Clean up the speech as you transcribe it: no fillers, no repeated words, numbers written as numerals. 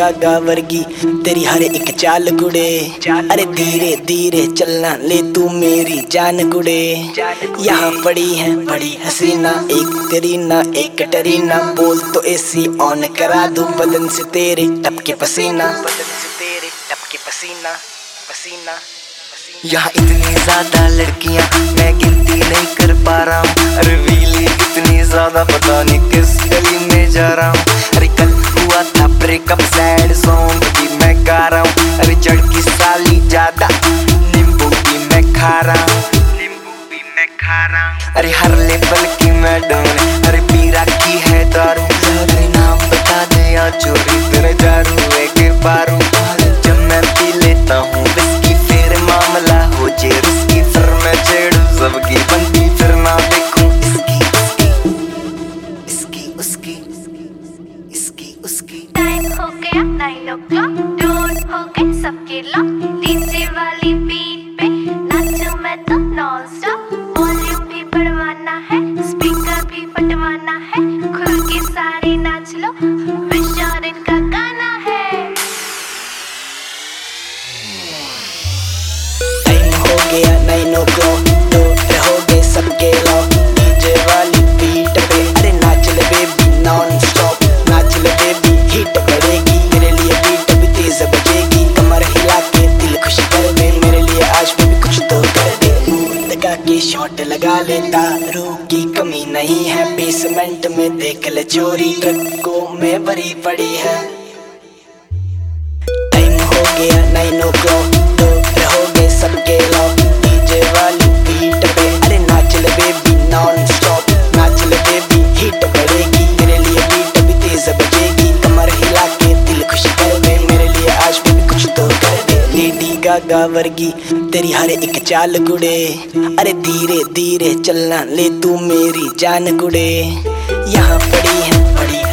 गागा वर्गी तेरी हर एक चाल गुड़े। अरे धीरे धीरे चलना ले तू मेरी जान गुड़े। यहाँ पड़ी है बड़ी हसीना, एक करीना एक कटरीना, बोल तो एसी ऑन करा दूं बदन से तेरे टपके पसीना, बदन से तेरे टपके पसीना पसीना। यहाँ इतनी ज्यादा लड़कियाँ मैं गिनती नहीं कर पा रहा हूँ। अरे रीली इतनी ज्यादा पता नहीं किस गली में जा रहा हूँ। अरे कल हुआ था ब्रेकअप सैड सॉन्ग भी मैं गा रहा हूँ। अरे चढ़ की साली ज्यादा नींबू भी मैं खा रहा हूँ, नींबू भी मैं खा रहा हूँ। अरे हर लेवल की मैडम अरे पी रखी है दारू। अरे नाम बता दे या चोरी तेरे जारू के बारू। जब मैं पी लेता हूँ विस्की फिर मामला हो जे रिस्की, फिर मैं छेड़ू सबकी बनती फिर ना देखूं इसकी इसकी उसकी इसकी उसकी। टाइम हो गया 9 o'clock, डोर हो गए सबके लॉक, डीजे वाली बीट पे नाचूं मैं तो नॉन स्टॉप। वॉल्यूम भी बढ़वाना है, स्पीकर भी फटवाना है, खुल के सारे नाच लो विशाल इनका गाना है। टाइम हो गया 9 o'clock, डोर हो गए सबके लॉक, डीजे वाली बीट पे अरे नाच ले बेबी नॉन स्टॉप, नाच ले बेबी हिट बढ़ेगी मेरे लिए बीट भी तेज बजेगी। कमर हिला के दिल खुश कर दे मेरे लिए आज भी कुछ तो कर दे। लगा के शॉट लगा ले, दारू की कमी नहीं है, बेसमेंट में देख ले चोरी ट्रकों में भरी पड़ी है। टाइम हो गया 9 o'clock, डोर हो गए सबके लॉक, डीजे वाली बीट पे अरे नाच ले बेबी नॉन स्टॉप, नाच ले बेबी हिट बढ़ेगी मेरे लिए बीट भी तेज बजेगी। कमर हिला के दिल खुश कर दे मेरे लिए आज भी कुछ तो कर दे। लेडी गागा वर्गी तेरी हर एक चाल गुड़े। अरे धीरे धीरे चलना ले तू मेरी जान गुड़े। यहाँ पड़ी है बड़ी